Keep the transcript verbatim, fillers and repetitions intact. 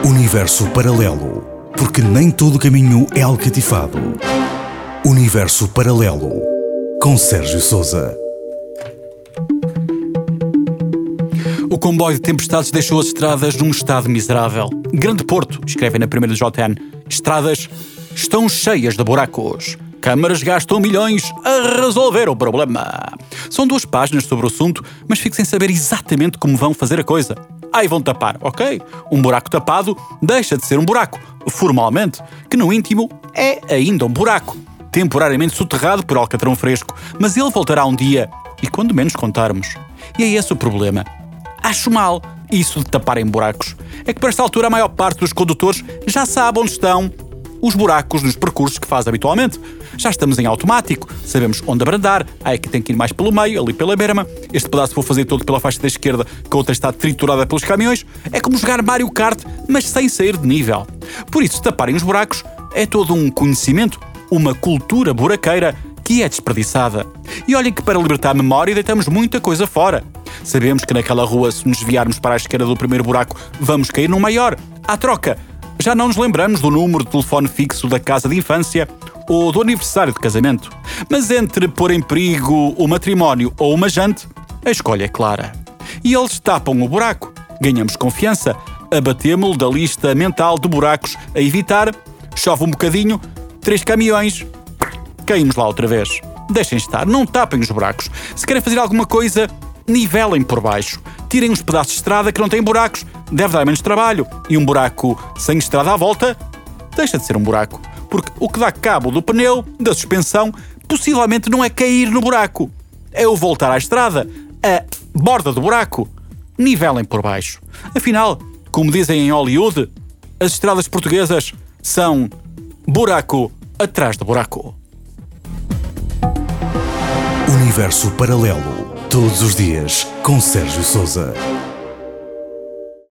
Universo paralelo, porque nem todo caminho é alcatifado. Universo paralelo, com Sérgio Sousa. O comboio de tempestades deixou as estradas num estado miserável. Grande Porto, escrevem na primeira J N, estradas estão cheias de buracos. Câmaras gastam milhões a resolver o problema. São duas páginas sobre o assunto, mas fico sem saber exatamente como vão fazer a coisa. Aí vão tapar, ok? Um buraco tapado deixa de ser um buraco, formalmente, que no íntimo é ainda um buraco, temporariamente soterrado por alcatrão fresco, mas ele voltará um dia, e quando menos contarmos. E é esse o problema. Acho mal isso de taparem buracos. É que para esta altura a maior parte dos condutores já sabe onde estão os buracos nos percursos que faz habitualmente. Já estamos em automático, sabemos onde abrandar, há aqui tem que ir mais pelo meio, ali pela berma, este pedaço vou fazer todo pela faixa da esquerda, que a outra está triturada pelos caminhões. É como jogar Mario Kart, mas sem sair de nível. Por isso, taparem os buracos é todo um conhecimento, uma cultura buraqueira que é desperdiçada. E olhem que para libertar a memória deitamos muita coisa fora. Sabemos que naquela rua, se nos desviarmos para a esquerda do primeiro buraco, vamos cair num maior. À troca, já não nos lembramos do número de telefone fixo da casa de infância ou do aniversário de casamento. Mas entre pôr em perigo o matrimónio ou uma jante, a escolha é clara. E eles tapam o buraco. Ganhamos confiança, abatemo-lo da lista mental de buracos a evitar, chove um bocadinho, três caminhões, caímos lá outra vez. Deixem estar, não tapem os buracos. Se querem fazer alguma coisa, nivelem por baixo. Tirem uns pedaços de estrada que não têm buracos, deve dar menos trabalho. E um buraco sem estrada à volta deixa de ser um buraco. Porque o que dá cabo do pneu, da suspensão, possivelmente não é cair no buraco. É o voltar à estrada, a borda do buraco. Nivelem por baixo. Afinal, como dizem em Hollywood, as estradas portuguesas são buraco atrás de buraco. Universo paralelo, todos os dias, com Sérgio Sousa.